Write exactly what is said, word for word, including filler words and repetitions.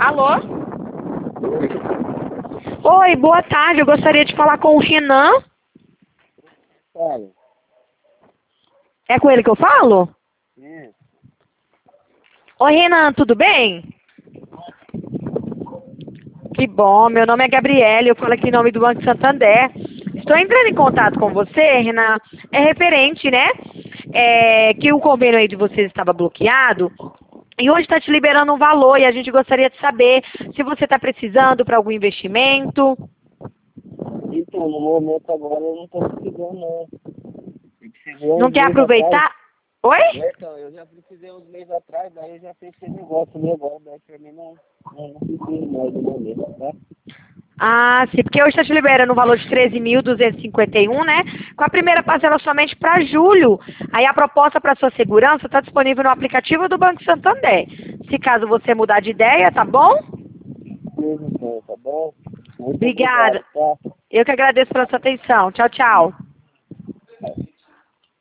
Alô? Oi, boa tarde. Eu gostaria de falar com o Renan. Fala. É com ele que eu falo? Sim. Oi, Renan, tudo bem? Que bom. Meu nome é Gabriele. Eu falo aqui em nome do Banco Santander. Estou entrando em contato com você, Renan. É referente, né? É, que o convênio aí de vocês estava bloqueado. E hoje está te liberando um valor e a gente gostaria de saber se você está precisando para algum investimento. Então, no momento agora eu não tô precisando, não. Eu precisei uns Não quer meses atrás. aproveitar? Oi? É, então, eu já precisei uns meses atrás, daí eu já fiz esse negócio ali agora, daí pra mim não, não, não preciso mais no momento, tá? Ah, sim, porque hoje está te liberando um valor de treze mil duzentos e cinquenta e um, né? Com a primeira parcela somente para julho. Aí a proposta para sua segurança está disponível no aplicativo do Banco Santander. Se caso você mudar de ideia, tá bom? Beleza, então, tá bom? Muito Obrigada. obrigado, tá? Eu que agradeço pela sua atenção. Tchau, tchau.